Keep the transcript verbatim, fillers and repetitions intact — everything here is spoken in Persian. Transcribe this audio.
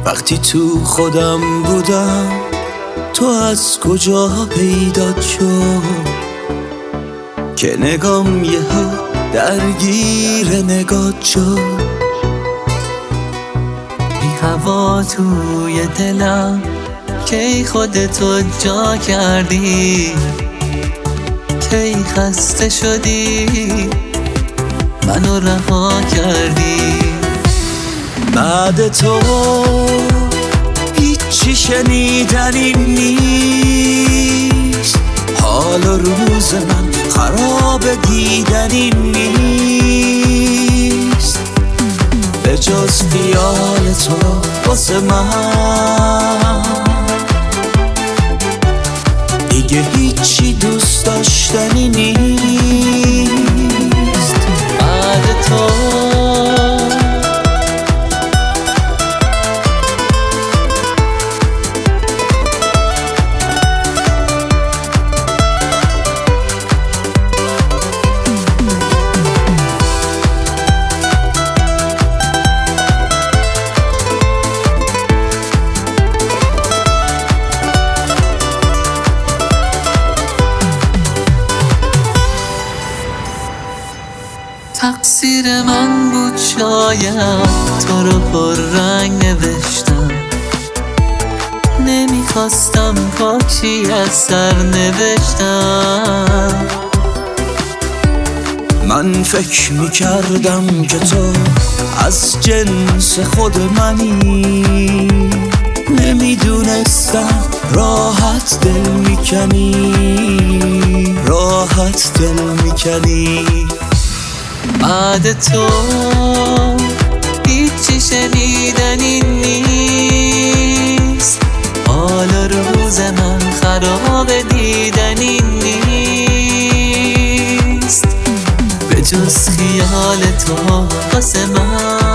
وقتی تو خودم بودم تو از کجا پیدا شد که نگام یهو درگیر نگات شد. بی هوا توی دلم کی خودتو جا کردی، کی خسته شدی منو رها کردی. بعد تو هیچی شنیدنی نیست، حال و روز من خراب دیدنی نیست. به جز خیال تو واسه من دیگه هیچی دوست داشتنی نیست. بعد تو تقصیر من بود شاید تو رو پر رنگ نوشتم، نمیخواستم پاچی از سر نوشتم. من فکر میکردم که تو از جنس خود منی، نمیدونستم راحت دل میکنی، راحت دل میکنی. بعد تو هیچی شنیدنی نیست، حال روز من خراب دیدنی نیست. به جز خیال تو واسه من